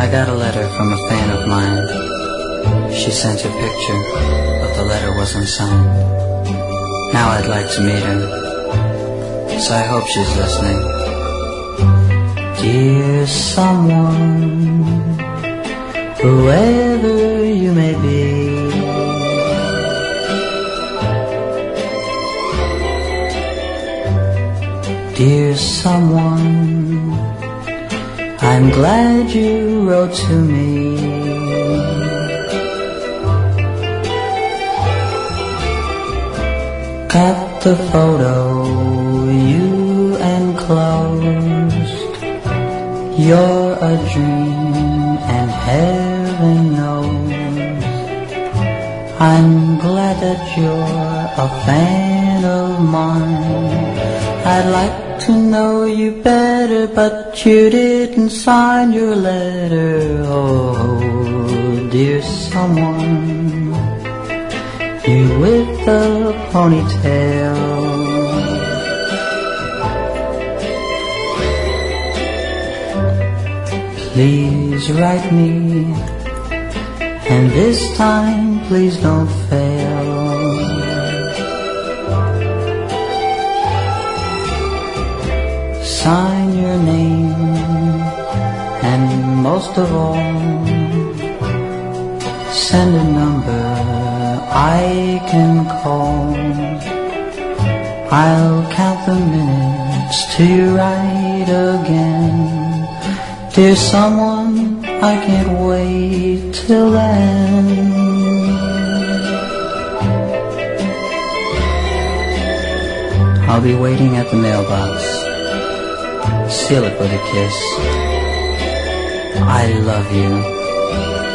I got a letter from a fan of mine. She sent a picture, but the letter wasn't signed. Now I'd like to meet her, so I hope she's listening. Dear someone, whoever you may be, dear someone, I'm glad you wrote to me. Got the photo you enclosed. You're a dream and heaven knows I'm glad that you're a fan of mine. I'd like to know you better, but you didn't sign your letter. Oh, dear someone, you with the ponytail. Please write me, and this time please don't fail. Sign your name, and most of all, send a number I can call. I'll count the minutes till you write again. Dear someone, I can't wait till then. I'll be waiting at the mailbox. Seal it with a kiss. I love you.